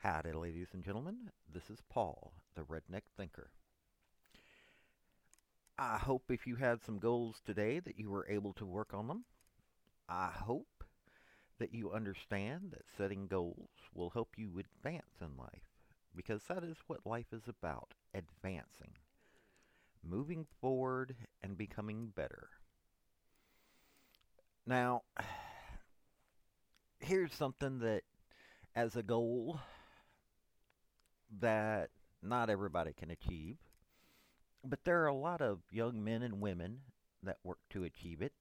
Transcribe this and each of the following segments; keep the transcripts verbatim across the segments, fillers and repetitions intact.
Howdy, ladies and gentlemen. This is Paul, the Redneck Thinker. I hope if you had some goals today that you were able to work on them. I hope that you understand that setting goals will help you advance in life because that is what life is about, advancing, moving forward and becoming better. Now, here's something that as a goal that not everybody can achieve, but there are a lot of young men and women that work to achieve it.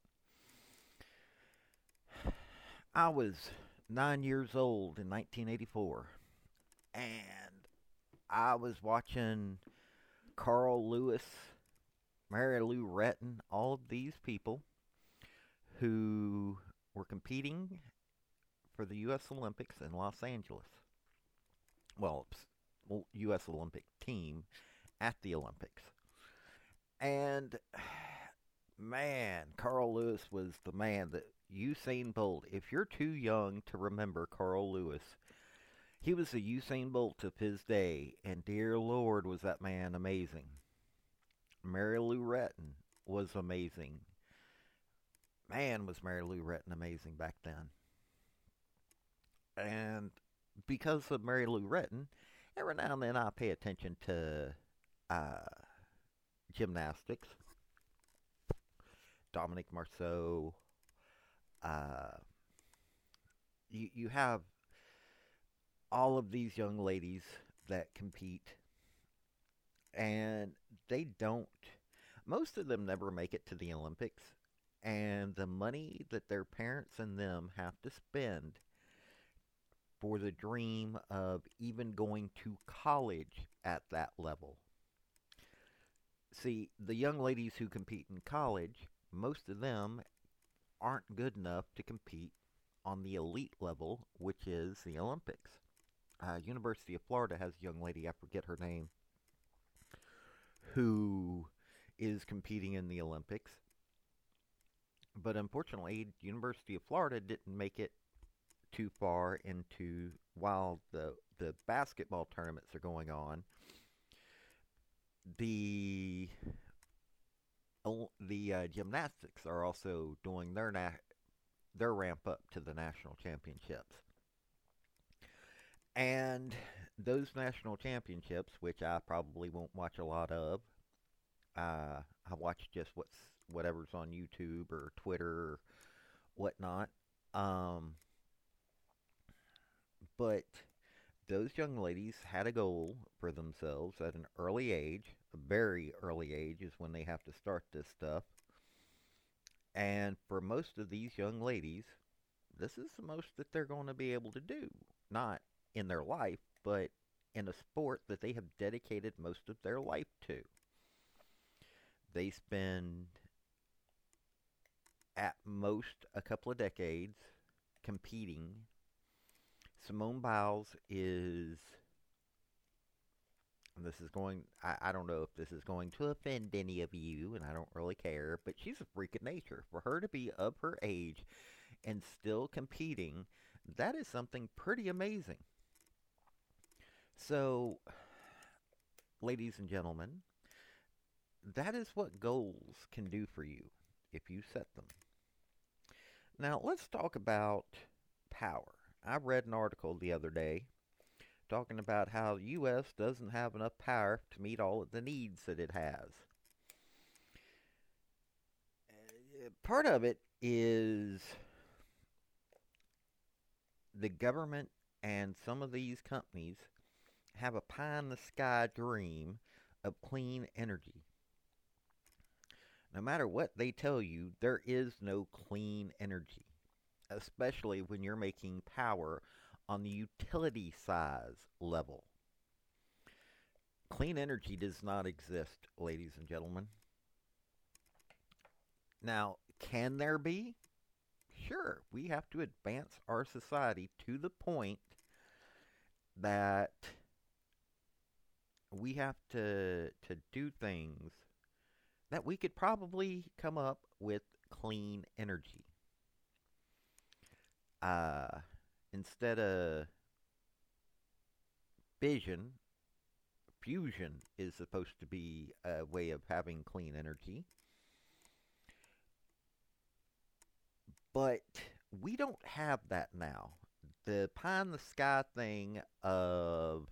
I was nine years old in nineteen eighty-four, and I was watching Carl Lewis, Mary Lou Retton, all of these people who were competing for the U S Olympics in Los Angeles. Well, U S Olympic team at the Olympics. And man, Carl Lewis was the man that Usain Bolt. If you're too young to remember Carl Lewis, he was the Usain Bolt of his day, and dear Lord, was that man amazing. Mary Lou Retton was amazing. Man, was Mary Lou Retton amazing back then. And because of Mary Lou Retton, every now and then I pay attention to uh, gymnastics. Dominique Marceau. Uh, you, you have all of these young ladies that compete, and they don't, most of them never make it to the Olympics, and the money that their parents and them have to spend for the dream of even going to college at that level. See, the young ladies who compete in college, most of them aren't good enough to compete on the elite level, which is the Olympics. Uh, University of Florida has a young lady, I forget her name, who is competing in the Olympics. But unfortunately, University of Florida didn't make it too far into while the the basketball tournaments are going on. The the uh, gymnastics are also doing their na- their ramp up to the national championships. And those national championships, which I probably won't watch a lot of, uh, I watch just what's whatever's on YouTube or Twitter or whatnot. Um, but those young ladies had a goal for themselves at an early age. A very early age is when they have to start this stuff. And for most of these young ladies, this is the most that they're going to be able to do. Not in their life, but in a sport that they have dedicated most of their life to. They spend at most a couple of decades competing. Simone Biles is, and this is going, I, I don't know if this is going to offend any of you, and I don't really care, but she's a freak of nature. For her to be of her age and still competing, that is something pretty amazing. So, ladies and gentlemen, that is what goals can do for you if you set them. Now, let's talk about power. I read an article the other day talking about how the U S doesn't have enough power to meet all of the needs that it has. Part of it is the government and some of these companies have a pie in the sky dream of clean energy. No matter what they tell you, there is no clean energy, especially when you're making power on the utility size level. Clean energy does not exist, ladies and gentlemen. Now, can there be? Sure, we have to advance our society to the point that we have to to do things that we could probably come up with clean energy. Uh, instead of fission, fusion is supposed to be a way of having clean energy. But we don't have that now. The pie in the sky thing of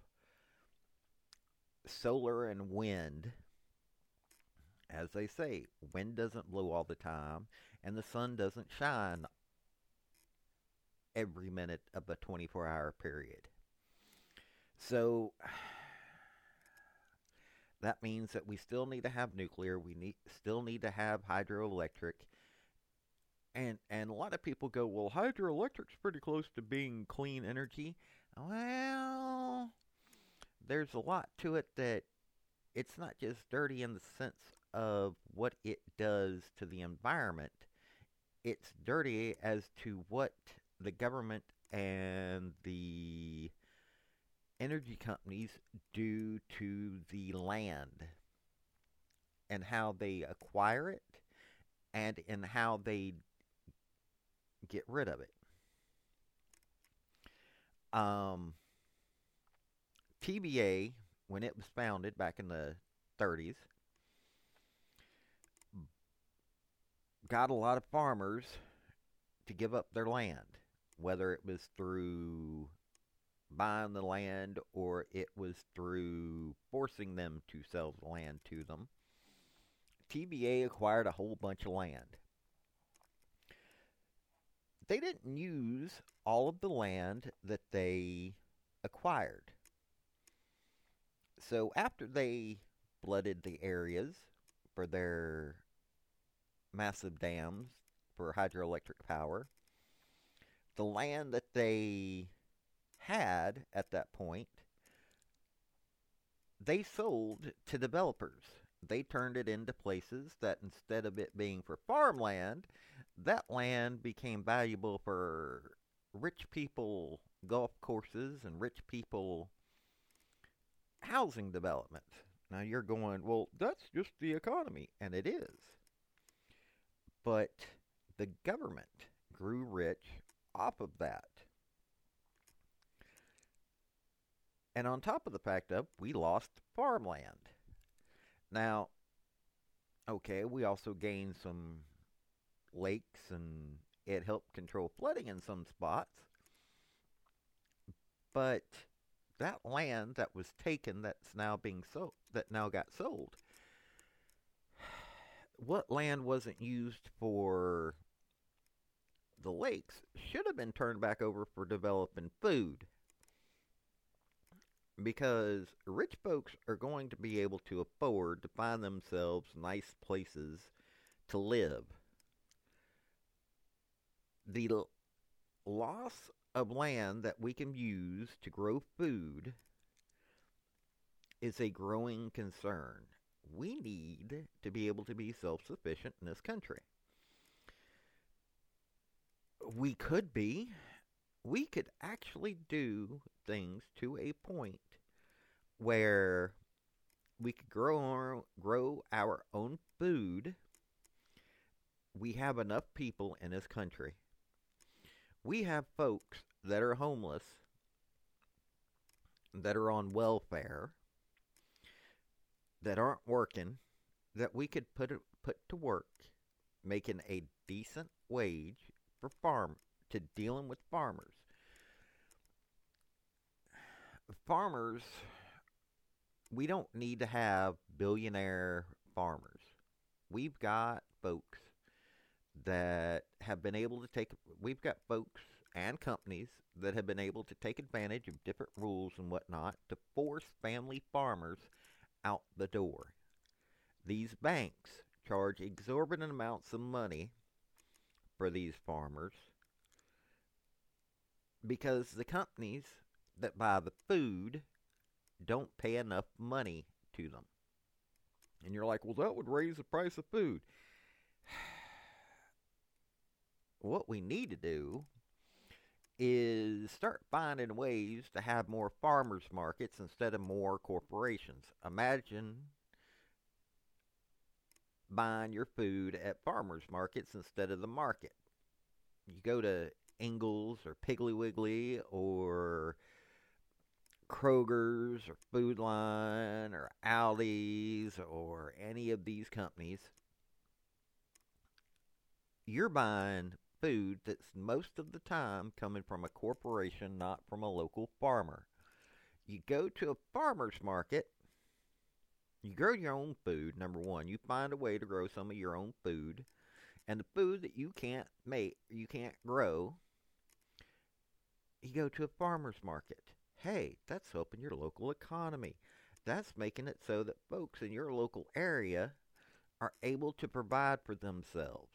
solar and wind, as they say, wind doesn't blow all the time, and the sun doesn't shine every minute of a twenty-four hour period. So that means that we still need to have nuclear, we need still need to have hydroelectric. And and a lot of people go, well, hydroelectric's pretty close to being clean energy. Well, there's a lot to it that it's not just dirty in the sense of what it does to the environment. It's dirty as to what the government and the energy companies do to the land and how they acquire it and in how they get rid of it. Um, T B A, when it was founded back in the thirties, got a lot of farmers to give up their land, whether it was through buying the land or it was through forcing them to sell the land to them. T B A acquired a whole bunch of land. They didn't use all of the land that they acquired. So after they flooded the areas for their massive dams for hydroelectric power, the land that they had at that point, they sold to developers. They turned it into places that instead of it being for farmland, that land became valuable for rich people golf courses and rich people housing development. Now you're going, well, that's just the economy, and it is. But the government grew rich off of that. And on top of the fact of, we lost farmland. Now, okay, we also gained some lakes and it helped control flooding in some spots. But that land that was taken that's now being sold, that now got sold, what land wasn't used for the lakes should have been turned back over for developing food. Because rich folks are going to be able to afford to find themselves nice places to live. The l- loss of land that we can use to grow food is a growing concern. We need to be able to be self-sufficient in this country. We could be. We could actually do things to a point where we could grow our, grow our own food. We have enough people in this country. We have folks that are homeless, that are on welfare, that aren't working, that we could put put to work, making a decent wage for farm to dealing with farmers. Farmers, we don't need to have billionaire farmers. We've got folks that have been able to take, we've got folks and companies that have been able to take advantage of different rules and whatnot to force family farmers out the door. These banks charge exorbitant amounts of money for these farmers because the companies that buy the food don't pay enough money to them. And you're like, well, that would raise the price of food. What we need to do is start finding ways to have more farmers markets instead of more corporations. Imagine buying your food at farmers markets instead of the market. You go to Ingles or Piggly Wiggly or Kroger's or Food Line or Aldi's or any of these companies, you're buying food that's most of the time coming from a corporation, not from a local farmer. You go to a farmer's market, you grow your own food, number one. You find a way to grow some of your own food. And the food that you can't make, you can't grow, you go to a farmer's market. Hey, that's helping your local economy. That's making it so that folks in your local area are able to provide for themselves.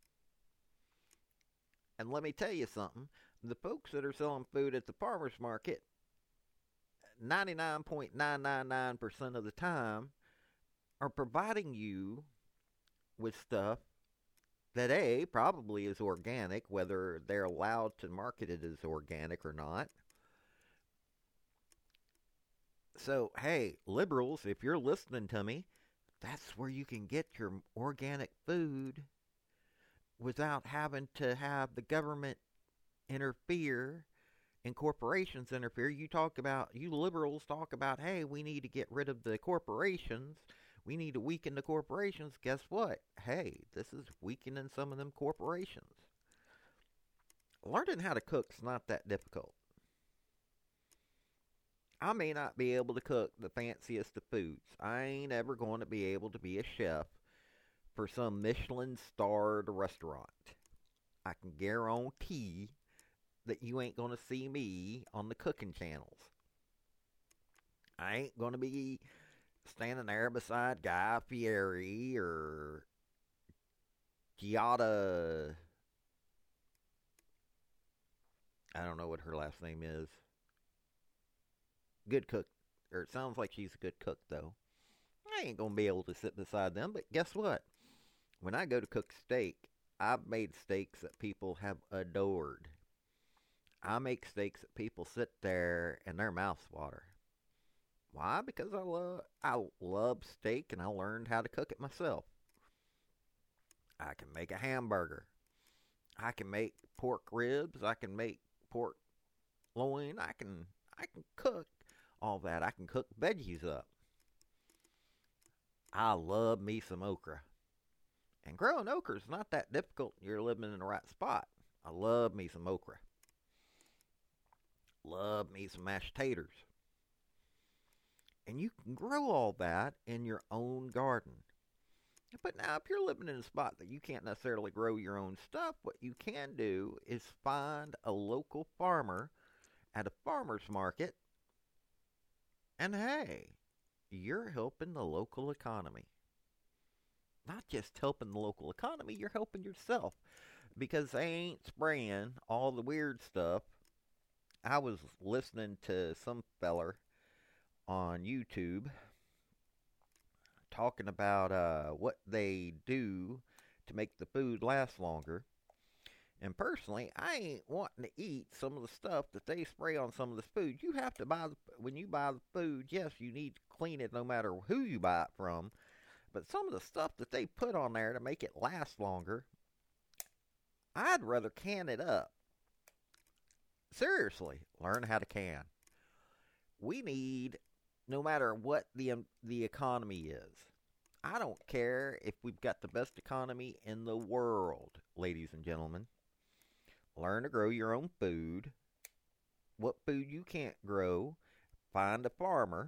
And let me tell you something. The folks that are selling food at the farmer's market, ninety-nine point nine nine nine percent of the time, are providing you with stuff that A, probably is organic, whether they're allowed to market it as organic or not. So, hey, liberals, if you're listening to me, that's where you can get your organic food without having to have the government interfere and corporations interfere. You talk about, you liberals talk about, hey, we need to get rid of the corporations. We need to weaken the corporations. Guess what? Hey, this is weakening some of them corporations. Learning how to cook's not that difficult. I may not be able to cook the fanciest of foods. I ain't ever going to be able to be a chef for some Michelin-starred restaurant. I can guarantee that you ain't going to see me on the cooking channels. I ain't going to be standing there beside Guy Fieri or Giada. I don't know what her last name is. Good cook. Or it sounds like she's a good cook, though. I ain't going to be able to sit beside them, but guess what? When I go to cook steak, I've made steaks that people have adored. I make steaks that people sit there and their mouths water. Why? Because I love I love steak and I learned how to cook it myself. I can make a hamburger. I can make pork ribs. I can make pork loin. I can I can cook all that. I can cook veggies up. I love me some okra. And growing okra is not that difficult. You're living in the right spot. I love me some okra. Love me some mashed taters. And you can grow all that in your own garden. But now, if you're living in a spot that you can't necessarily grow your own stuff, what you can do is find a local farmer at a farmer's market. And hey, you're helping the local economy. Not just helping the local economy, you're helping yourself. Because they ain't spraying all the weird stuff. I was listening to some feller on YouTube talking about uh, what they do to make the food last longer. And personally, I ain't wanting to eat some of the stuff that they spray on some of this food. You have to buy, the, when you buy the food, yes, you need to clean it no matter who you buy it from. But some of the stuff that they put on there to make it last longer, I'd rather can it up. Seriously, learn how to can. We need, no matter what the um, the economy is, I don't care if we've got the best economy in the world, ladies and gentlemen. Learn to grow your own food. What food you can't grow, find a farmer.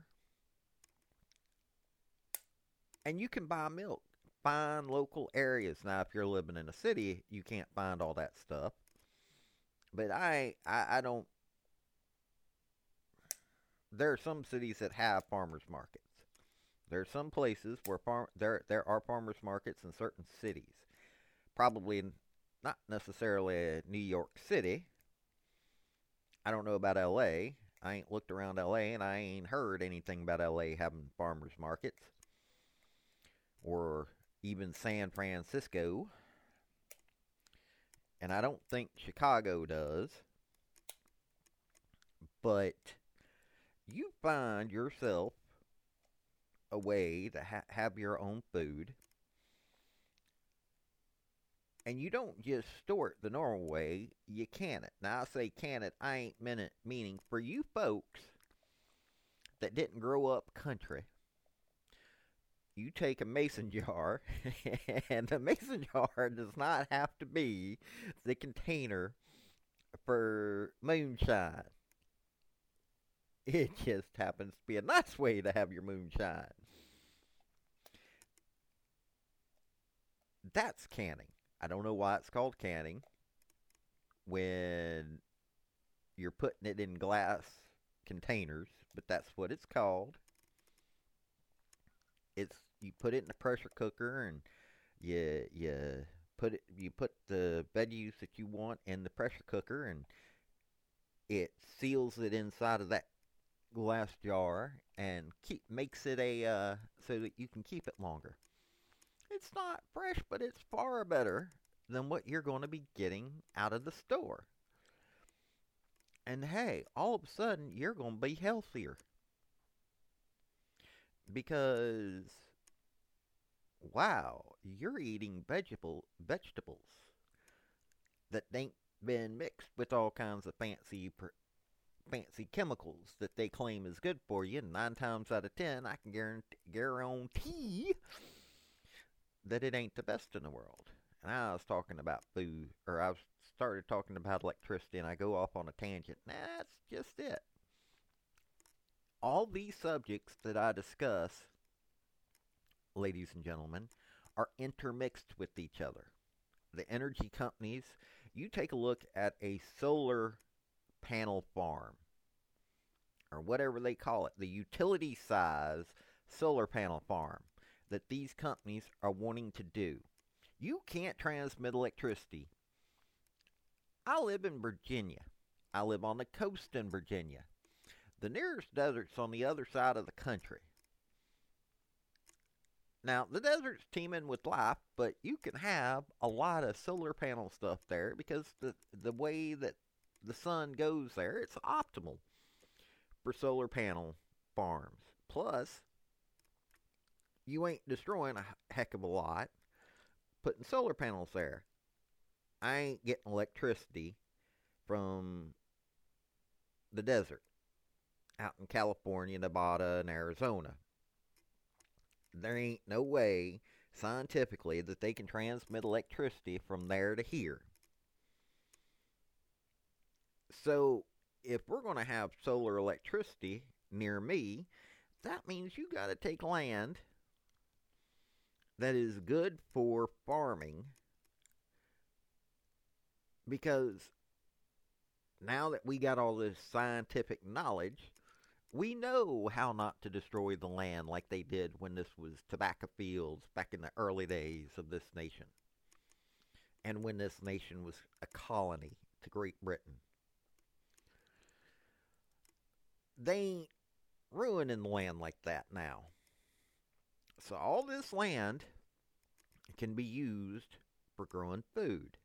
And you can buy milk. Find local areas. Now, if you're living in a city, you can't find all that stuff. But I, I, I don't. There are some cities that have farmers markets. There are some places where farm there there are farmers markets in certain cities. Probably in, not necessarily New York City. I don't know about L A. I ain't looked around L A and I ain't heard anything about L A having farmers markets. Or even San Francisco. And I don't think Chicago does. But you find yourself a way to ha- have your own food. And you don't just store it the normal way, you can it. Now I say can it, I ain't mean it, meaning for you folks that didn't grow up country, you take a mason jar, and the mason jar does not have to be the container for moonshine. It just happens to be a nice way to have your moonshine. That's canning. I don't know why it's called canning when you're putting it in glass containers, but that's what it's called. It's you put it in a pressure cooker and you you put it you put the veggies that you want in the pressure cooker and it seals it inside of that glass jar and keep makes it a uh, so that you can keep it longer. It's not fresh, but it's far better than what you're going to be getting out of the store. And hey, all of a sudden you're going to be healthier because wow, you're eating vegetable vegetables that ain't been mixed with all kinds of fancy fancy chemicals that they claim is good for you. And nine times out of ten, I can guarantee, guarantee that it ain't the best in the world. And I was talking about food, or I started talking about electricity, and I go off on a tangent. Nah, that's just it. All these subjects that I discuss, ladies and gentlemen, are intermixed with each other. The energy companies, you take a look at a solar panel farm, or whatever they call it, the utility size solar panel farm that these companies are wanting to do. You can't transmit electricity. I live in Virginia. I live on the coast in Virginia. The nearest desert's on the other side of the country. Now, the desert's teeming with life, but you can have a lot of solar panel stuff there because the, the way that the sun goes there, it's optimal for solar panel farms. Plus, you ain't destroying a heck of a lot putting solar panels there. I ain't getting electricity from the desert out in California, Nevada, and Arizona. There ain't no way scientifically that they can transmit electricity from there to here. So, if we're going to have solar electricity near me, that means you got to take land that is good for farming, because now that we got all this scientific knowledge, we know how not to destroy the land like they did when this was tobacco fields back in the early days of this nation, and when this nation was a colony to Great Britain. They ain't ruining the land like that now. So all this land can be used for growing food.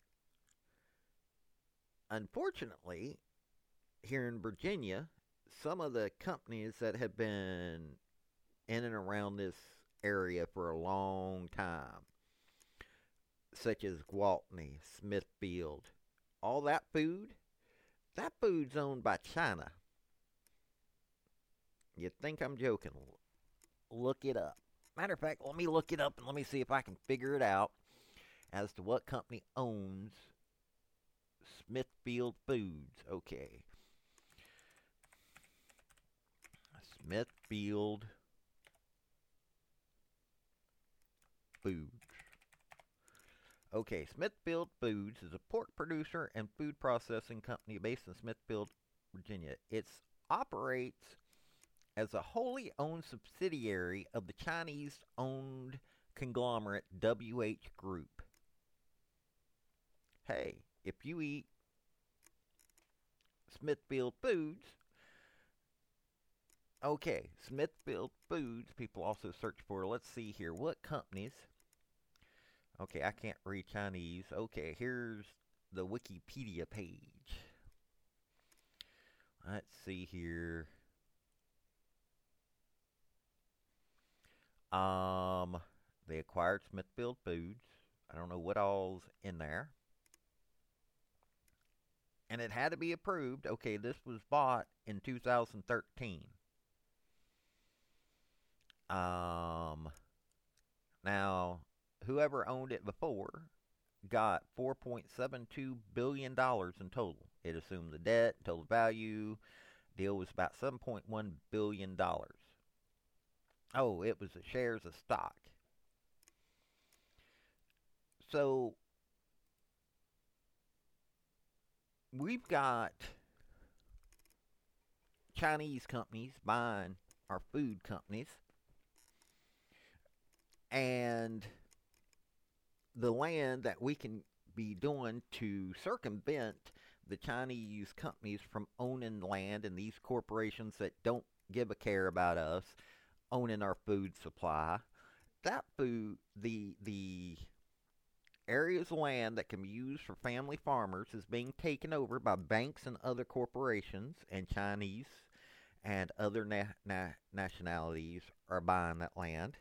Unfortunately, here in Virginia, some of the companies that have been in and around this area for a long time, such as Gwaltney, Smithfield, all that food, that food's owned by China. You'd think I'm joking. Look it up. Matter of fact, let me look it up and let me see if I can figure it out as to what company owns Smithfield Foods. Okay. Smithfield Foods. Okay, Smithfield Foods is a pork producer and food processing company based in Smithfield, Virginia. It operates as a wholly owned subsidiary of the Chinese-owned conglomerate W H Group. Hey, if you eat Smithfield Foods, okay, Smithfield Foods, people also search for, let's see here, what companies? Okay, I can't read Chinese. Okay, here's the Wikipedia page. Let's see here. Um, they acquired Smithfield Foods. I don't know what all's in there. And it had to be approved. Okay, this was bought in two thousand thirteen. Um, now, whoever owned it before got four point seven two billion dollars in total. It assumed the debt, total value. Deal was about seven point one billion dollars. Oh, it was the shares of stock. So we've got Chinese companies buying our food companies, and the land that we can be doing to circumvent the Chinese companies from owning land and these corporations that don't give a care about us owning our food supply. That food, the the areas of land that can be used for family farmers is being taken over by banks and other corporations, and Chinese and other na- na- nationalities are buying that land,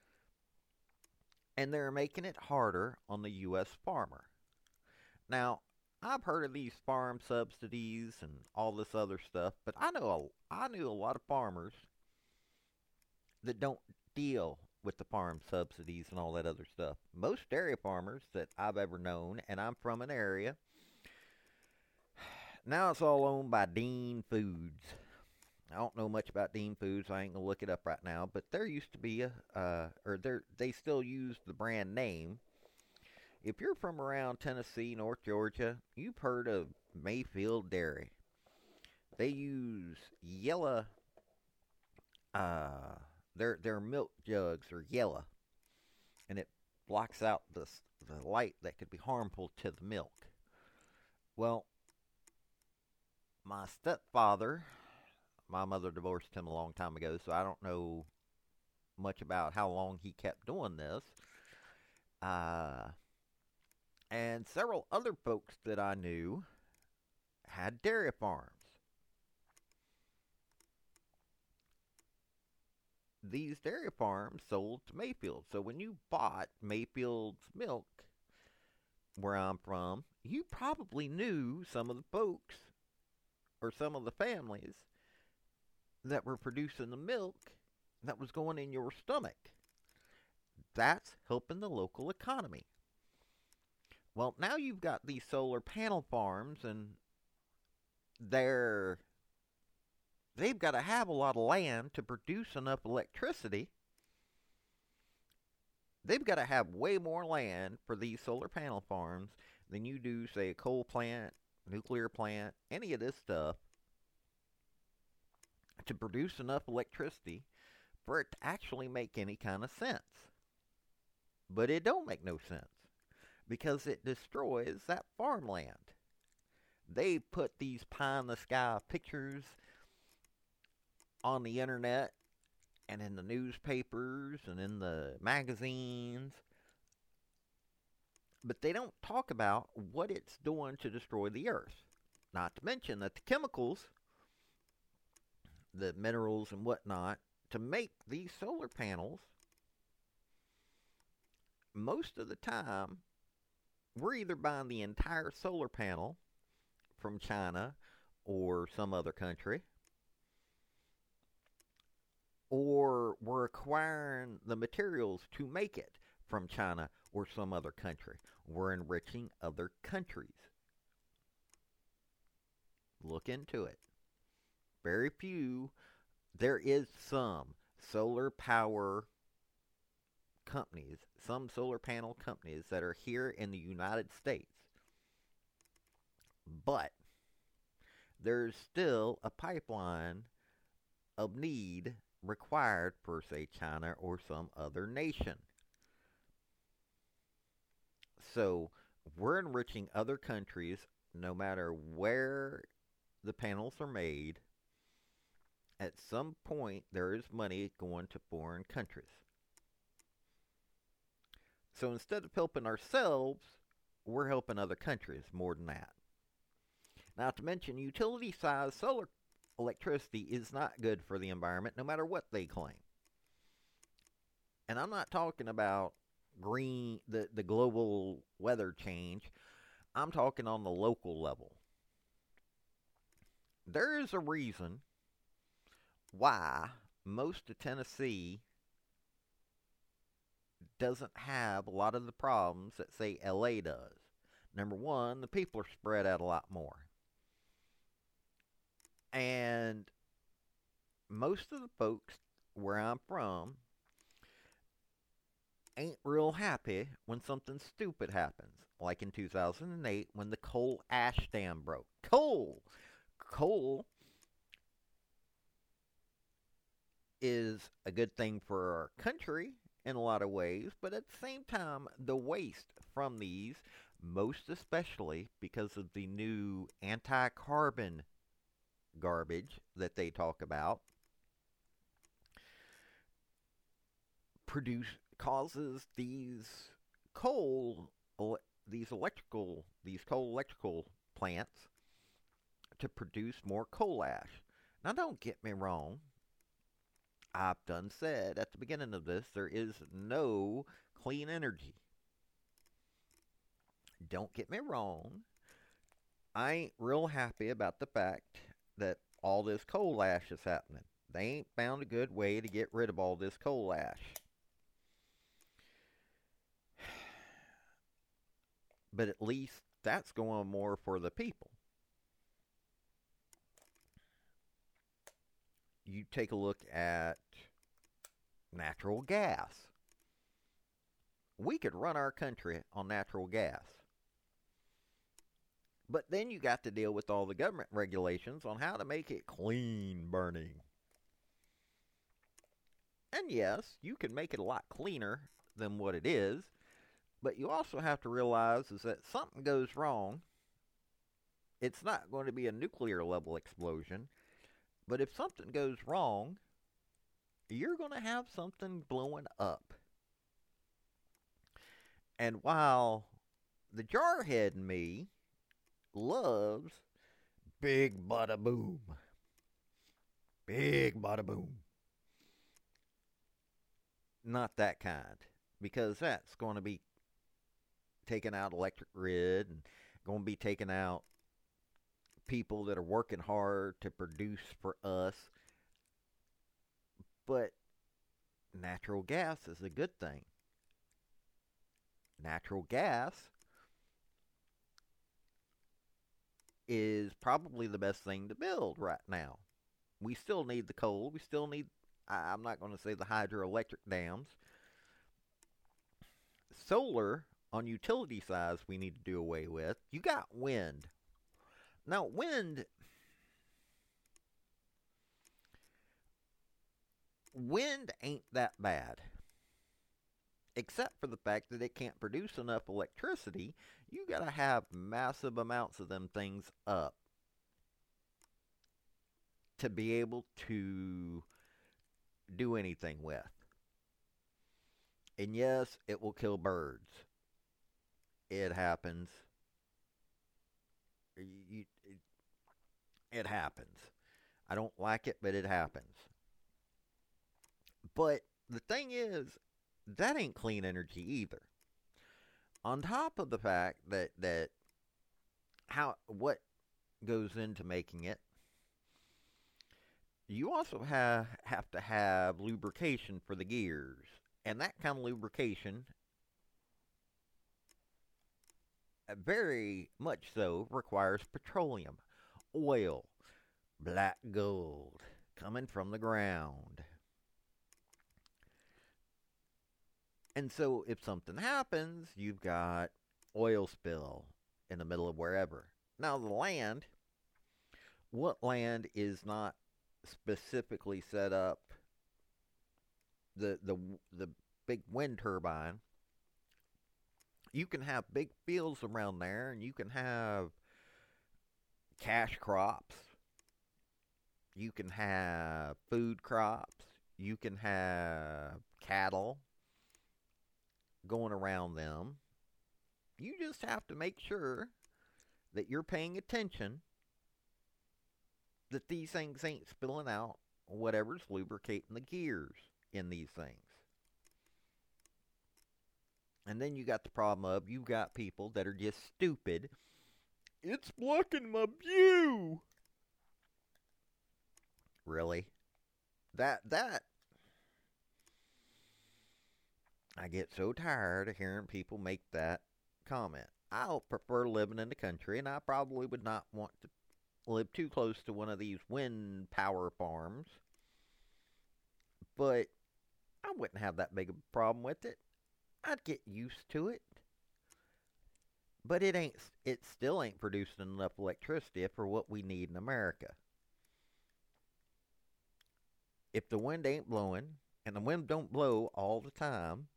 and they're making it harder on the U S farmer. Now, I've heard of these farm subsidies and all this other stuff, but I know a, I knew a lot of farmers that don't deal with the farm subsidies and all that other stuff. Most dairy farmers that I've ever known, and I'm from an area, now it's all owned by Dean Foods. I don't know much about Dean Foods. I ain't gonna look it up right now, but there used to be a, uh, or there they still use the brand name. If you're from around Tennessee, North Georgia, you've heard of Mayfield Dairy. They use yellow, uh, their their milk jugs are yellow, and it blocks out the the light that could be harmful to the milk. Well, my stepfather, my mother divorced him a long time ago, so I don't know much about how long he kept doing this. Uh, and several other folks that I knew had dairy farms. These dairy farms sold to Mayfield. So when you bought Mayfield's milk, where I'm from, you probably knew some of the folks or some of the families that were producing the milk that was going in your stomach. That's helping the local economy. Well, now you've got these solar panel farms, and they're they've got to have a lot of land to produce enough electricity. They've got to have way more land for these solar panel farms than you do, say, a coal plant, nuclear plant, any of this stuff, to produce enough electricity for it to actually make any kind of sense. But it don't make no sense, because it destroys that farmland. They put these pie-in-the-sky pictures on the internet and in the newspapers and in the magazines, but they don't talk about what it's doing to destroy the earth. Not to mention that the chemicals, the minerals and whatnot, to make these solar panels, most of the time, we're either buying the entire solar panel from China or some other country, or we're acquiring the materials to make it from China or some other country. We're enriching other countries. Look into it. Very few. There is some solar power companies, some solar panel companies that are here in the United States. But there's still a pipeline of need required for, say, China or some other nation. So we're enriching other countries no matter where the panels are made. At some point, there is money going to foreign countries. So instead of helping ourselves, we're helping other countries more than that. Not to mention, utility-sized solar electricity is not good for the environment, no matter what they claim. And I'm not talking about green, the, the global weather change. I'm talking on the local level. There is a reason why most of Tennessee doesn't have a lot of the problems that, say, L A does. Number one, the people are spread out a lot more. And most of the folks where I'm from ain't real happy when something stupid happens. Like in two thousand eight when the coal ash dam broke. Coal! Coal is a good thing for our country in a lot of ways, but at the same time, the waste from these, most especially because of the new anti carbon garbage that they talk about, produce causes these coal these electrical these coal electrical plants to produce more coal ash. Now don't get me wrong. I've done said at the beginning of this there is no clean energy. Don't get me wrong. I ain't real happy about the fact that all this coal ash is happening. They ain't found a good way to get rid of all this coal ash. But at least that's going more for the people. You take a look at natural gas. We could run our country on natural gas. But then you got to deal with all the government regulations on how to make it clean burning. And yes, you can make it a lot cleaner than what it is, but you also have to realize is that something goes wrong. It's not going to be a nuclear level explosion, but if something goes wrong, you're going to have something blowing up. And while the jarhead in me loves big bada boom, big bada boom, not that kind, because that's going to be taking out electric grid and going to be taking out people that are working hard to produce for us. But natural gas is a good thing. Natural gas is probably the best thing to build right now. We still need the coal. We still need, I'm not going to say the hydroelectric dams. Solar on utility size we need to do away with. You got wind. Now, wind, wind ain't that bad. Except for the fact that it can't produce enough electricity. You got to have massive amounts of them things up to be able to do anything with. And yes, it will kill birds. It happens. You, it, it happens. I don't like it, but it happens. But the thing is, that ain't clean energy either. On top of the fact that that how what goes into making it, you also have have to have lubrication for the gears, and that kind of lubrication, very much so, requires petroleum, oil, black gold coming from the ground. And so if something happens, you've got oil spill in the middle of wherever. Now the land, what land is not specifically set up, the the the big wind turbine, you can have big fields around there, and you can have cash crops, you can have food crops, you can have cattle going around them. You just have to make sure that you're paying attention that these things ain't spilling out whatever's lubricating the gears in these things. And then you got the problem of you've got people that are just stupid. It's blocking my view. Really? That that I get so tired of hearing people make that comment. I'll prefer living in the country, and I probably would not want to live too close to one of these wind power farms, but I wouldn't have that big of a problem with it. I'd get used to it. But it ain't it still ain't producing enough electricity for what we need in America. If the wind ain't blowing, and the wind don't blow all the time,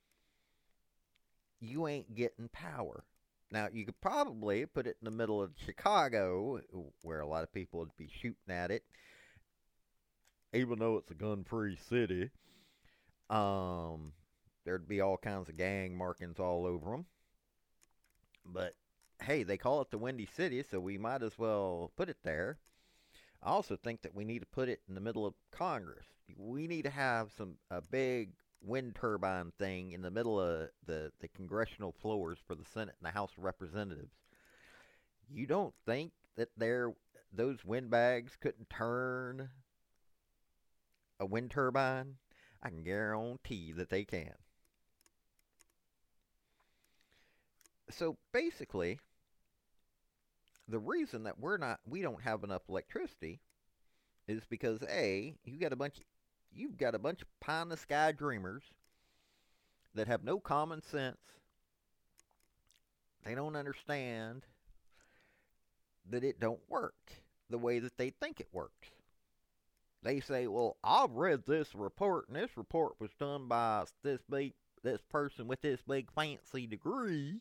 you ain't getting power. Now, you could probably put it in the middle of Chicago, where a lot of people would be shooting at it, even though it's a gun-free city. Um, there'd be all kinds of gang markings all over them. But, hey, they call it the Windy City, so we might as well put it there. I also think that we need to put it in the middle of Congress. We need to have some a big wind turbine thing in the middle of the, the congressional floors for the Senate and the House of Representatives. You don't think that they're, those windbags couldn't turn a wind turbine? I can guarantee that they can. So basically, the reason that we're not we don't have enough electricity is because A, you got a bunch you've got a bunch of pie in the sky dreamers that have no common sense. They don't understand that it don't work the way that they think it works. They say, "Well, I've read this report, and this report was done by this big this person with this big fancy degree."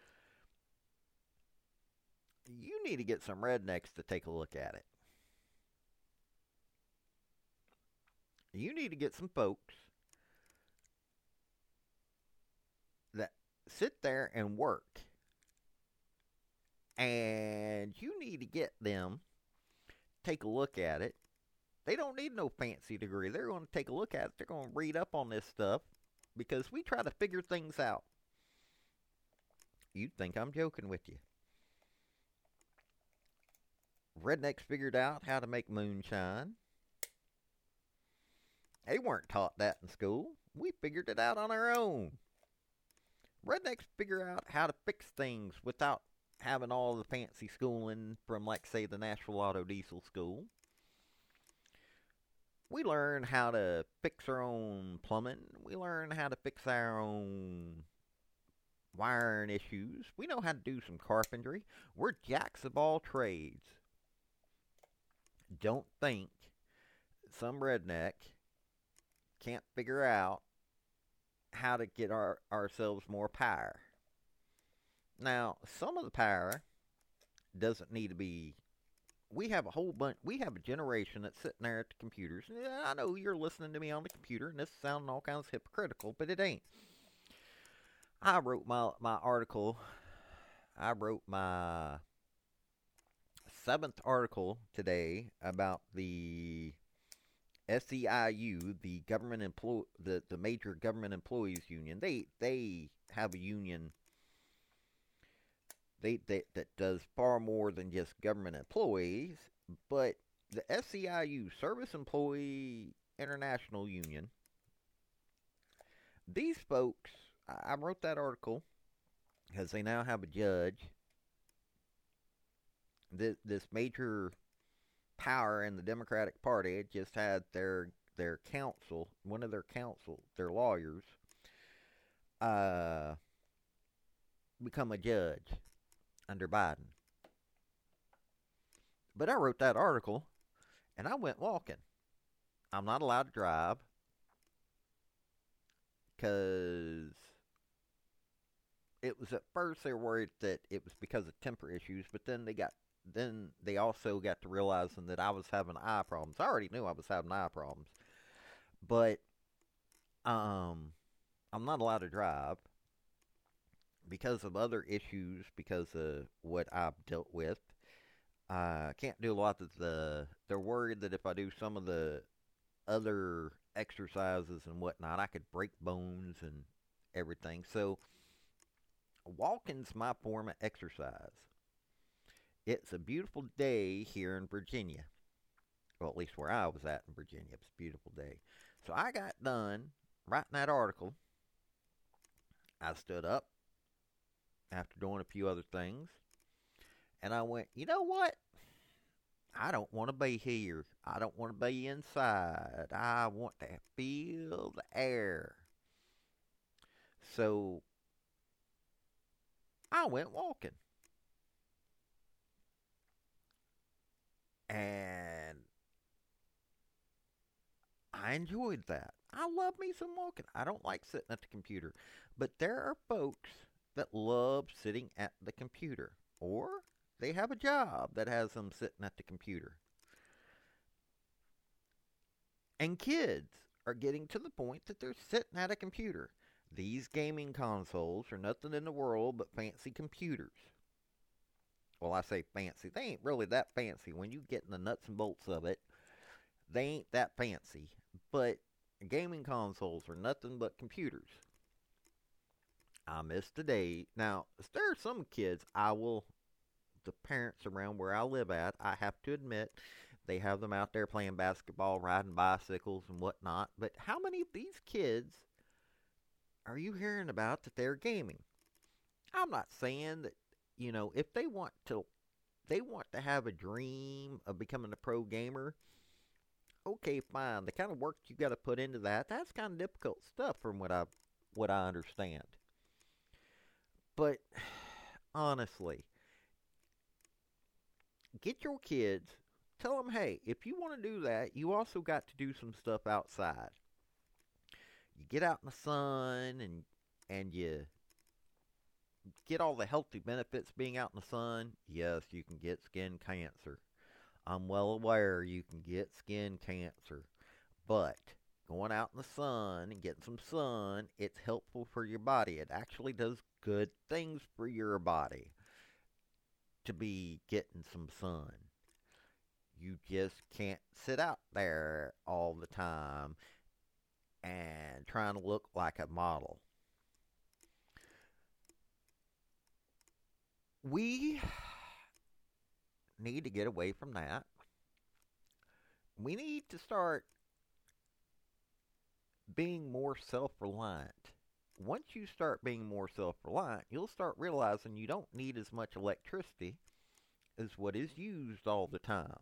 You need to get some rednecks to take a look at it. You need to get some folks that sit there and work. And you need to get them, take a look at it. They don't need no fancy degree. They're going to take a look at it. They're going to read up on this stuff because we try to figure things out. You'd think I'm joking with you. Rednecks figured out how to make moonshine. They weren't taught that in school. We figured it out on our own. Rednecks figure out how to fix things without having all the fancy schooling from, like, say, the Nashville Auto Diesel School. We learn how to fix our own plumbing. We learn how to fix our own wiring issues. We know how to do some carpentry. We're jacks of all trades. Don't think some redneck can't figure out how to get our, ourselves more power. Now, some of the power doesn't need to be... We have a whole bunch... We have a generation that's sitting there at the computers. And I know you're listening to me on the computer, and this is sounding all kinds of hypocritical, but it ain't. I wrote my, my article... I wrote my... seventh article today about the S E I U, the government employ the, the major government employees union. They they have a union they, they that does far more than just government employees, but the S E I U, Service Employee International Union, these folks, I, I wrote that article because they now have a judge. This, this major power in the Democratic Party just had their their counsel, one of their counsel, their lawyers, uh, become a judge under Biden. But I wrote that article, and I went walking. I'm not allowed to drive because it was at first they were worried that it was because of temper issues, but then they got then they also got to realizing that I was having eye problems. I already knew I was having eye problems, but um, I'm not allowed to drive because of other issues, because of what I've dealt with. I uh, can't do a lot of the. They're worried that if I do some of the other exercises and whatnot, I could break bones and everything. So walking's my form of exercise. It's a beautiful day here in Virginia. Well, at least where I was at in Virginia, it's a beautiful day. So I got done writing that article, I stood up after doing a few other things, and I went, you know what? I don't want to be here. I don't want to be inside. I want to feel the air. So I went walking. And I enjoyed that. I love me some walking. I don't like sitting at the computer. But there are folks that love sitting at the computer. Or they have a job that has them sitting at the computer. And kids are getting to the point that they're sitting at a computer. These gaming consoles are nothing in the world but fancy computers. Well, I say fancy. They ain't really that fancy. When you get in the nuts and bolts of it, they ain't that fancy. But gaming consoles are nothing but computers. I miss the day. Now, there are some kids I will, the parents around where I live at, I have to admit, they have them out there playing basketball, riding bicycles and whatnot. But how many of these kids are you hearing about that they're gaming? I'm not saying that, you know, if they want to, they want to have a dream of becoming a pro gamer. Okay, fine. The kind of work you got to put into that, that's kind of difficult stuff from what I, what I understand. But honestly, get your kids, tell them, hey, if you want to do that, you also got to do some stuff outside. You get out in the sun and and you get all the healthy benefits being out in the sun. Yes, you can get skin cancer. I'm well aware you can get skin cancer. But going out in the sun and getting some sun, it's helpful for your body. It actually does good things for your body to be getting some sun. You just can't sit out there all the time and trying to look like a model. We need to get away from that. We need to start being more self-reliant. Once you start being more self-reliant, you'll start realizing you don't need as much electricity as what is used all the time.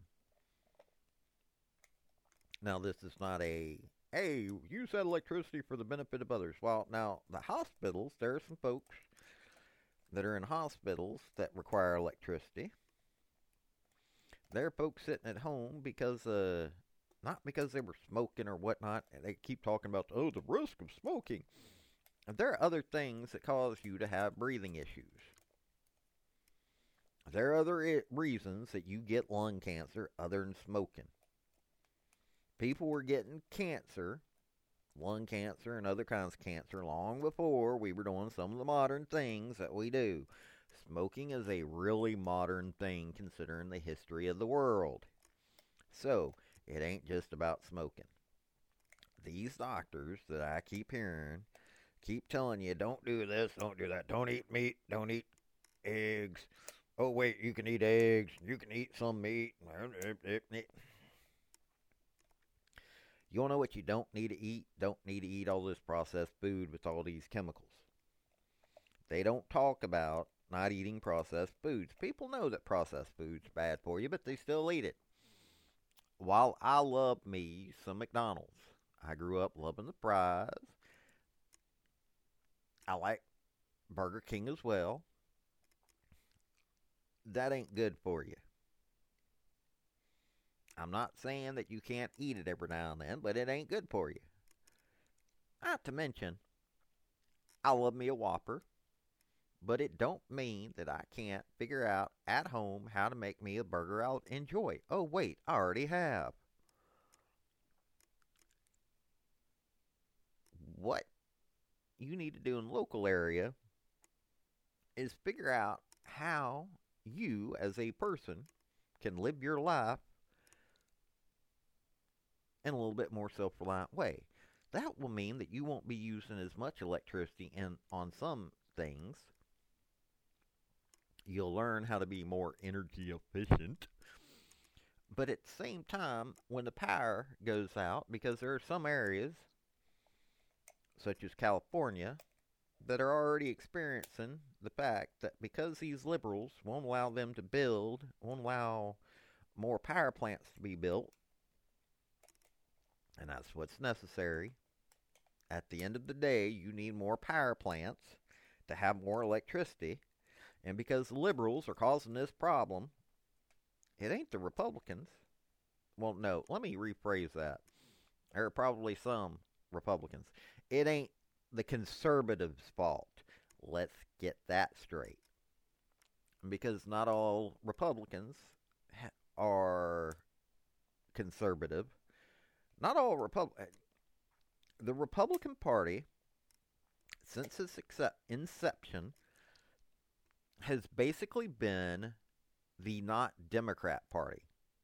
Now, this is not a, hey, use that electricity for the benefit of others. Well, now, the hospitals, there are some folks that are in hospitals that require electricity. There are folks sitting at home because, uh, not because they were smoking or whatnot. They keep talking about, oh, the risk of smoking. There are other things that cause you to have breathing issues. There are other I- reasons that you get lung cancer other than smoking. People were getting cancer, lung cancer and other kinds of cancer, long before we were doing some of the modern things that we do. Smoking is a really modern thing considering the history of the world. So, it ain't just about smoking. These doctors that I keep hearing keep telling you, don't do this, don't do that, don't eat meat, don't eat eggs. Oh, wait, you can eat eggs, you can eat some meat. You want to know what you don't need to eat? Don't need to eat all this processed food with all these chemicals. They don't talk about not eating processed foods. People know that processed food's bad for you, but they still eat it. While I love me some McDonald's, I grew up loving the fries. I like Burger King as well. That ain't good for you. I'm not saying that you can't eat it every now and then, but it ain't good for you. Not to mention, I love me a Whopper, but it don't mean that I can't figure out at home how to make me a burger I'll enjoy. Oh, wait, I already have. What you need to do in the local area is figure out how you, as a person, can live your life in a little bit more self-reliant way. That will mean that you won't be using as much electricity in, on some things. You'll learn how to be more energy efficient. But at the same time, when the power goes out, because there are some areas, such as California, that are already experiencing the fact that because these liberals won't allow them to build, won't allow more power plants to be built, and that's what's necessary. At the end of the day, you need more power plants to have more electricity. And because the liberals are causing this problem, it ain't the Republicans. Well, no, let me rephrase that. There are probably some Republicans. It ain't the conservatives' fault. Let's get that straight. Because not all Republicans are conservative. Not all Republicans. The Republican Party, since its inception, has basically been the not Democrat Party.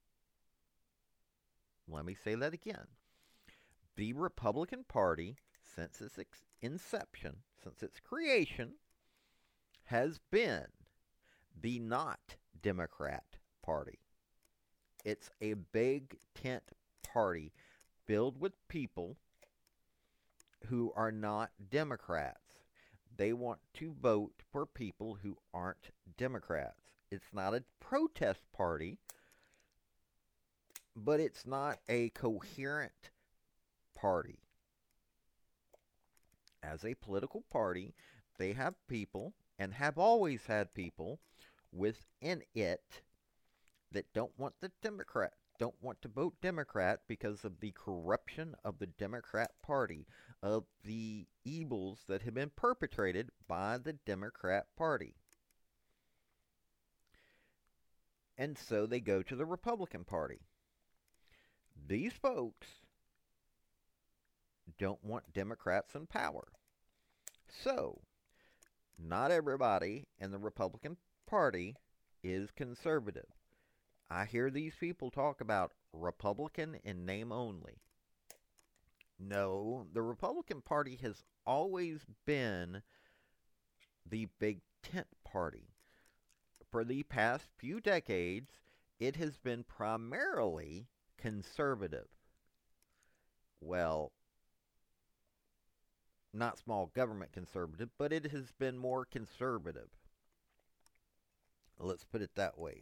Let me say that again. The Republican Party, since its ex- inception, since its creation, has been the not Democrat Party. It's a big tent party filled with people who are not Democrats. They want to vote for people who aren't Democrats. It's not a protest party, but it's not a coherent party. As a political party, they have people, and have always had people, within it that don't want the Democrat, don't want to vote Democrat because of the corruption of the Democrat Party, of the evils that have been perpetrated by the Democrat Party. And so they go to the Republican Party. These folks don't want Democrats in power. So, not everybody in the Republican Party is conservative. I hear these people talk about Republican in name only. No, the Republican Party has always been the big tent party. For the past few decades, it has been primarily conservative. Well, not small government conservative, but it has been more conservative. Let's put it that way.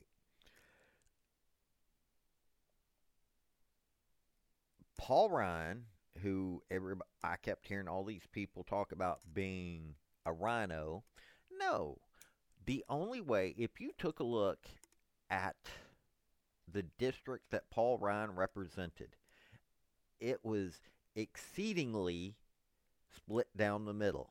Paul Ryan, who everybody, I kept hearing all these people talk about being a rhino. No, the only way, if you took a look at the district that Paul Ryan represented, it was exceedingly split down the middle.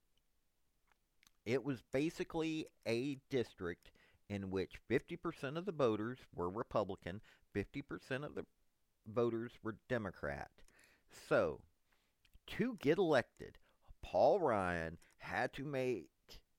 It was basically a district in which fifty percent of the voters were Republican, fifty percent of the voters were Democrat. So, to get elected, Paul Ryan had to make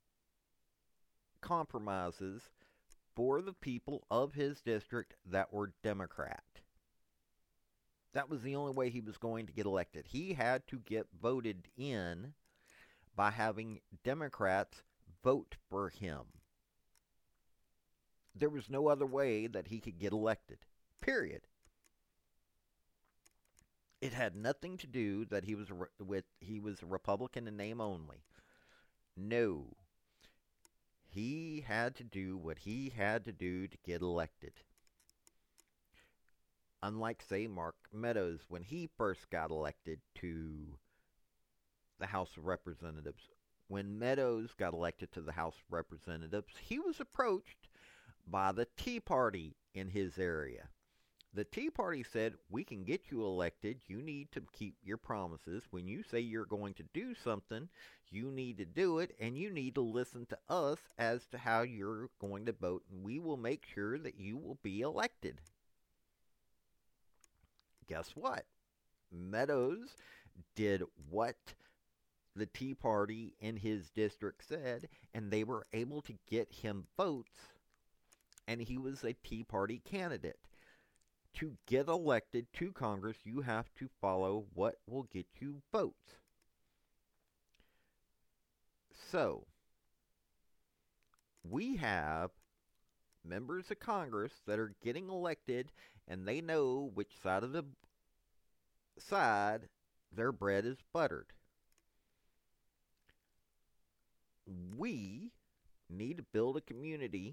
compromises for the people of his district that were Democrat. That was the only way he was going to get elected. He had to get voted in by having Democrats vote for him. There was no other way that he could get elected. Period. It had nothing to do that he was a, with he was a Republican in name only. No. He had to do what he had to do to get elected. Unlike, say, Mark Meadows, when he first got elected to the House of Representatives. When Meadows got elected to the House of Representatives, he was approached by the Tea Party in his area. The Tea Party said, we can get you elected. You need to keep your promises. When you say you're going to do something, you need to do it, and you need to listen to us as to how you're going to vote, and we will make sure that you will be elected. Guess what? Meadows did what the Tea Party in his district said, and they were able to get him votes, and he was a Tea Party candidate. To get elected to Congress, you have to follow what will get you votes. So, we have members of Congress that are getting elected, and they know which side of the side their bread is buttered. we need to build a community.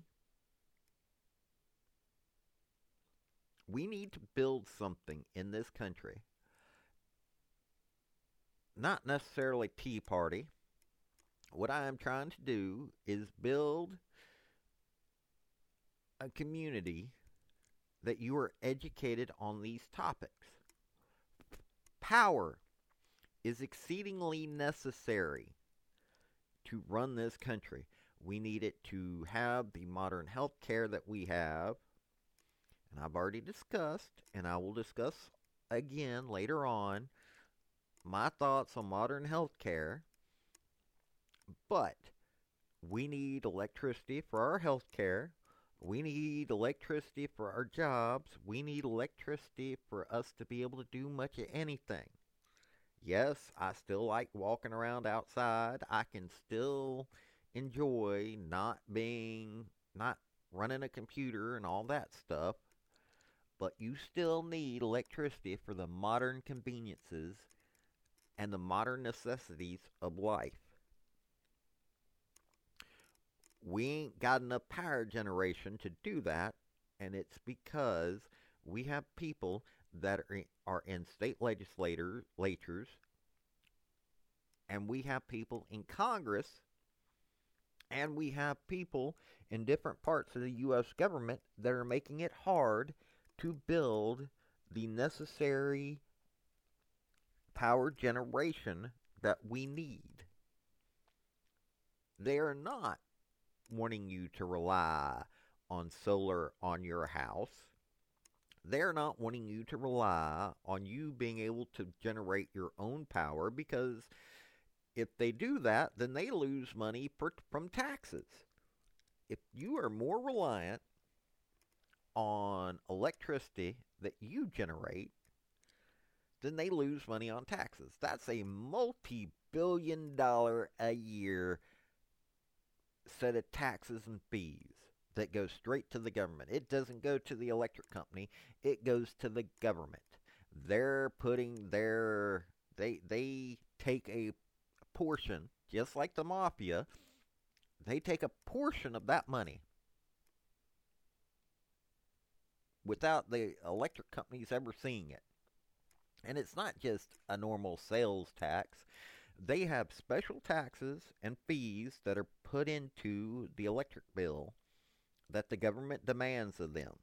We need to build something in this country. Not necessarily Tea Party. What I am trying to do is build a community that you are educated on these topics. Power is exceedingly necessary to run this country. We need it to have the modern health care that we have. And I've already discussed, and I will discuss again later on, my thoughts on modern health care. But we need electricity for our health care. We need electricity for our jobs. We need electricity for us to be able to do much of anything. Yes, I still like walking around outside. I can still enjoy not being, not running a computer and all that stuff. But you still need electricity for the modern conveniences and the modern necessities of life. We ain't got enough power generation to do that, and it's because we have people that are, are in state legislators, and we have people in Congress, and we have people in different parts of the U S government that are making it hard to build the necessary power generation that we need. They are not wanting you to rely on solar on your house. They're not wanting you to rely on you being able to generate your own power, because if they do that, then they lose money per, from taxes. If you are more reliant on electricity that you generate, then they lose money on taxes. That's a multi-billion dollar a year set of taxes and fees that go straight to the government. It doesn't go to the electric company. It goes to the government. They're putting their, they, they take a portion, just like the mafia, they take a portion of that money without the electric companies ever seeing it. And it's not just a normal sales tax. They have special taxes and fees that are put into the electric bill that the government demands of them.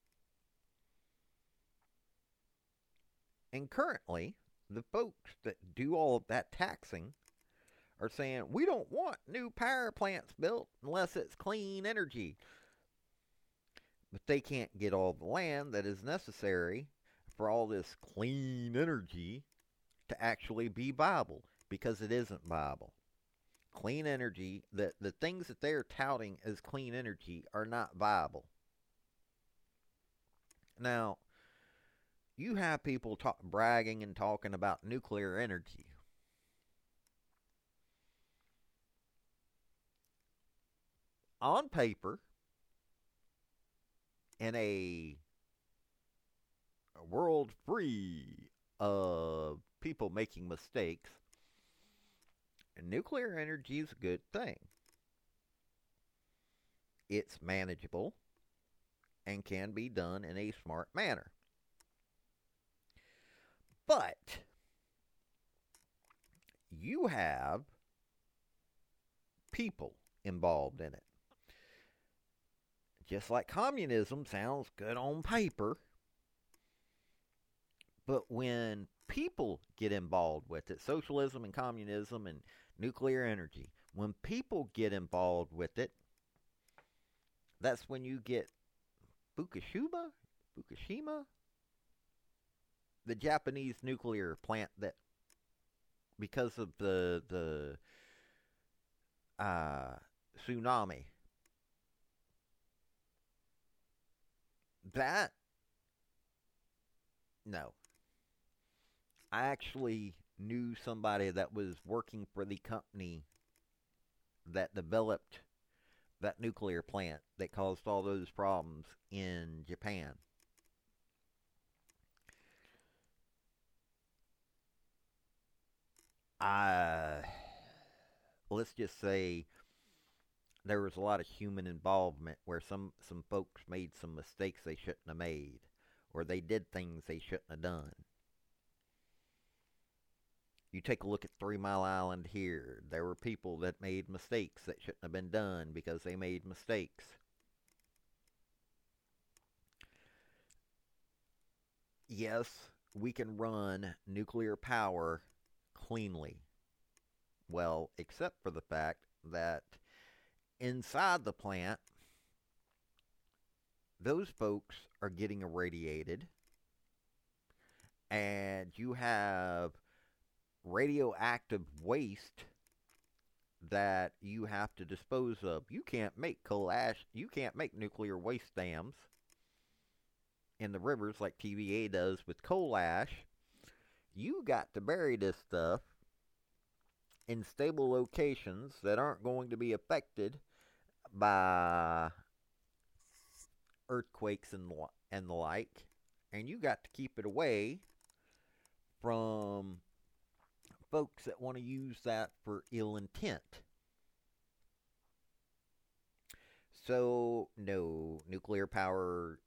And currently, the folks that do all of that taxing are saying, we don't want new power plants built unless it's clean energy. But they can't get all the land that is necessary for all this clean energy to actually be viable, because it isn't viable. Clean energy, the, the things that they're touting as clean energy are not viable. Now, you have people talk, bragging and talking about nuclear energy. On paper, in a, a world free of people making mistakes, nuclear energy is a good thing. It's manageable and can be done in a smart manner. But you have people involved in it. Just like communism sounds good on paper, but when people get involved with it, socialism and communism and nuclear energy, when people get involved with it, that's when you get Fukushima, Fukushima, the Japanese nuclear plant that, because of the the uh, tsunami, that, no. I actually knew somebody that was working for the company that developed that nuclear plant that caused all those problems in Japan. I let's just say there was a lot of human involvement where some, some folks made some mistakes they shouldn't have made, or they did things they shouldn't have done. You take a look at Three Mile Island here. There were people that made mistakes that shouldn't have been done because they made mistakes. Yes, we can run nuclear power cleanly. Well, except for the fact that inside the plant, those folks are getting irradiated, and you have radioactive waste that you have to dispose of. You can't make coal ash, you can't make nuclear waste dams in the rivers like T V A does with coal ash. You got to bury this stuff in stable locations that aren't going to be affected by earthquakes and the, and the like. And you got to keep it away from folks that want to use that for ill intent. So, no, nuclear power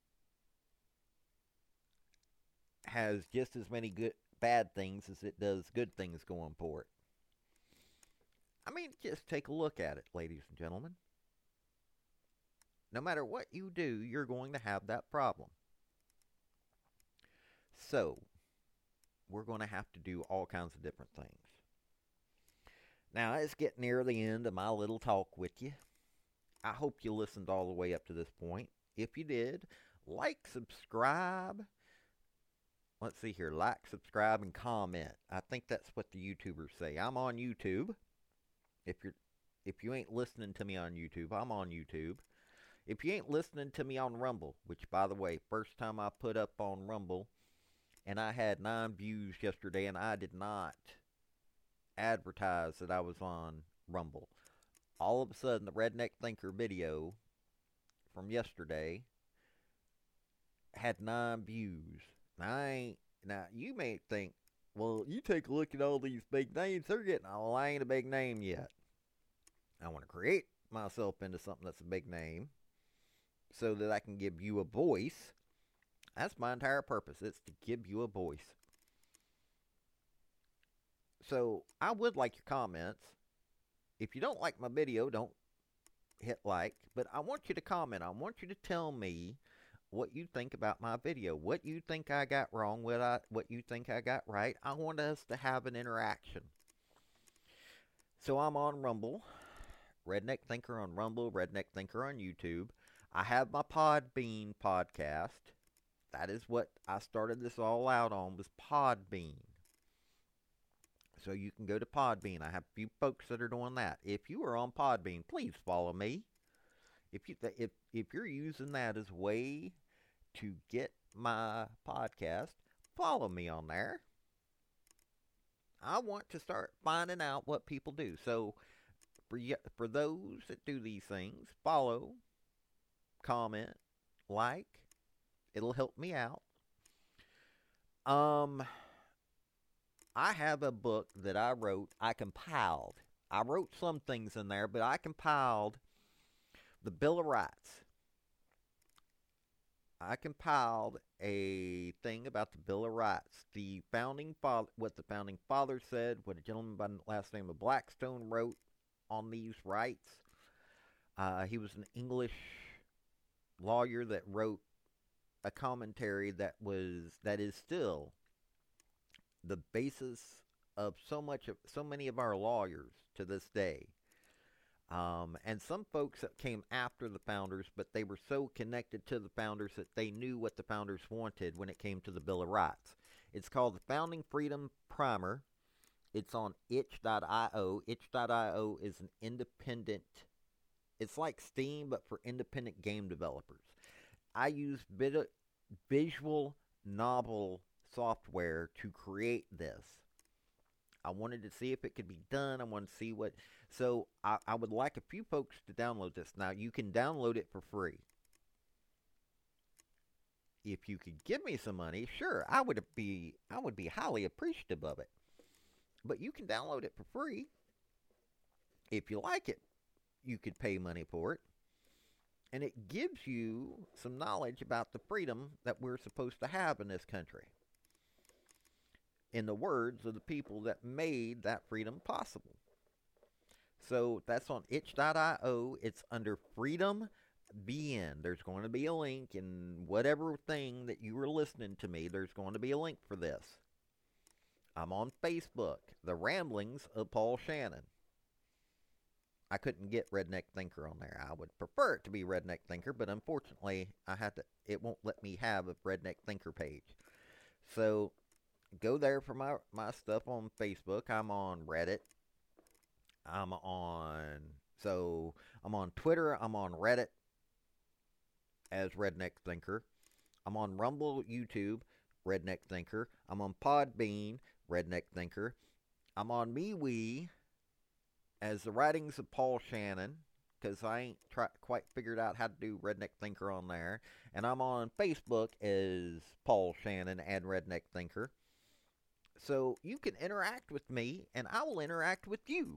has just as many good bad things as it does good things going for it. I mean, just take a look at it, ladies and gentlemen. No matter what you do, you're going to have that problem. So, we're going to have to do all kinds of different things. Now, it's getting near the end of my little talk with you. I hope you listened all the way up to this point. If you did, like, subscribe. Let's see here. Like, subscribe, and comment. I think that's what the YouTubers say. I'm on YouTube. If you're, if you ain't listening to me on YouTube, I'm on YouTube. If you ain't listening to me on Rumble, which, by the way, first time I put up on Rumble, and I had nine views yesterday, and I did not advertise that I was on Rumble. All of a sudden, the Redneck Thinker video from yesterday had nine views. Now, I ain't, now you may think, well, you take a look at all these big names they're getting. Oh, I ain't a big name yet. I want to create myself into something that's a big name so that I can give you a voice. That's my entire purpose. It's to give you a voice. So, I would like your comments. If you don't like my video, don't hit like. But I want you to comment. I want you to tell me what you think about my video. What you think I got wrong. What, I, what you think I got right. I want us to have an interaction. So, I'm on Rumble. Redneck Thinker on Rumble. Redneck Thinker on YouTube. I have my Podbean podcast. That is what I started this all out on, was Podbean. So you can go to Podbean. I have a few folks that are doing that. If you are on Podbean, please follow me. If you if if you're using that as a way to get my podcast, follow me on there. I want to start finding out what people do. So for you, for those that do these things, follow, comment, like. It'll help me out. Um, I have a book that I wrote, I compiled. I wrote some things in there, but I compiled the Bill of Rights. I compiled a thing about the Bill of Rights. The founding father, what the founding fathers said, what a gentleman by the last name of Blackstone wrote on these rights. Uh, he was an English lawyer that wrote a commentary that was that is still the basis of so much of so many of our lawyers to this day. Um, and some folks that came after the founders, but they were so connected to the founders that they knew what the founders wanted when it came to the Bill of Rights. It's called the Founding Freedom Primer. It's on itch dot io. itch dot io is an independent, it's like Steam, but for independent game developers. I use visual novel software to create this. I wanted to see if it could be done. I wanted to see what... So, I, I would like a few folks to download this. Now, you can download it for free. If you could give me some money, sure, I would be I would be highly appreciative of it. But you can download it for free. If you like it, you could pay money for it. And it gives you some knowledge about the freedom that we're supposed to have in this country. In the words of the people that made that freedom possible. So that's on itch dot io. It's under Freedom B N. There's going to be a link in whatever thing that you were listening to me. There's going to be a link for this. I'm on Facebook, The Ramblings of Paul Shannon. I couldn't get Redneck Thinker on there. I would prefer it to be Redneck Thinker, but unfortunately, I had to. It won't let me have a Redneck Thinker page. So go there for my my stuff on Facebook. I'm on Reddit. I'm on so I'm on Twitter. I'm on Reddit as Redneck Thinker. I'm on Rumble, YouTube, Redneck Thinker. I'm on Podbean, Redneck Thinker. I'm on MeWe as The Writings of Paul Shannon, because I ain't try, quite figured out how to do Redneck Thinker on there. And I'm on Facebook as Paul Shannon and Redneck Thinker. So you can interact with me, and I will interact with you.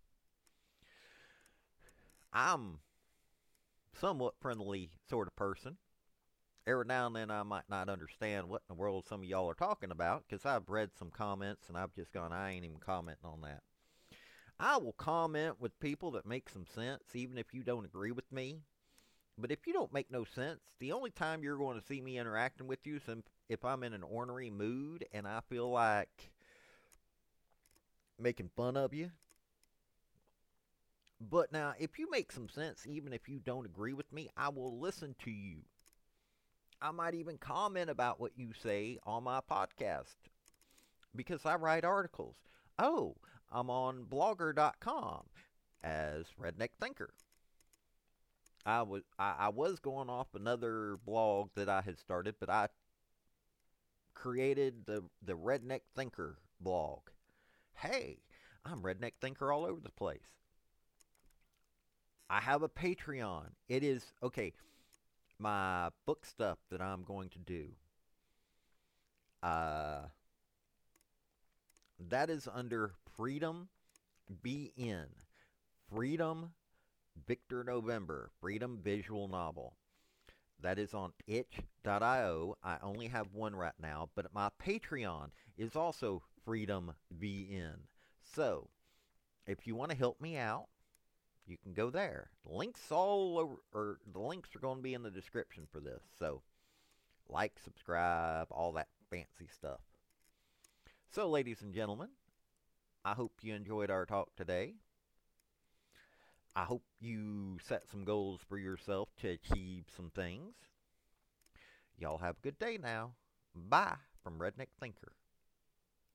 I'm somewhat friendly sort of person. Every now and then I might not understand what in the world some of y'all are talking about, because I've read some comments and I've just gone, I ain't even commenting on that. I will comment with people that make some sense, even if you don't agree with me. But if you don't make no sense, the only time you're going to see me interacting with you is if I'm in an ornery mood and I feel like making fun of you. But now, if you make some sense, even if you don't agree with me, I will listen to you. I might even comment about what you say on my podcast, because I write articles. Oh, I'm on blogger dot com as Redneck Thinker. I was I, I was going off another blog that I had started, but I created the, the Redneck Thinker blog. Hey, I'm Redneck Thinker all over the place. I have a Patreon. It is, okay, my book stuff that I'm going to do. Uh, that is under Freedom B N. Freedom Victor November. Freedom Visual Novel. That is on itch dot io. I only have one right now, but my Patreon is also Freedom V N. So, if you want to help me out, you can go there. Links all over, or the links are going to be in the description for this. So, like, subscribe, all that fancy stuff. So, ladies and gentlemen, I hope you enjoyed our talk today. I hope you set some goals for yourself to achieve some things. Y'all have a good day now. Bye from Redneck Thinker.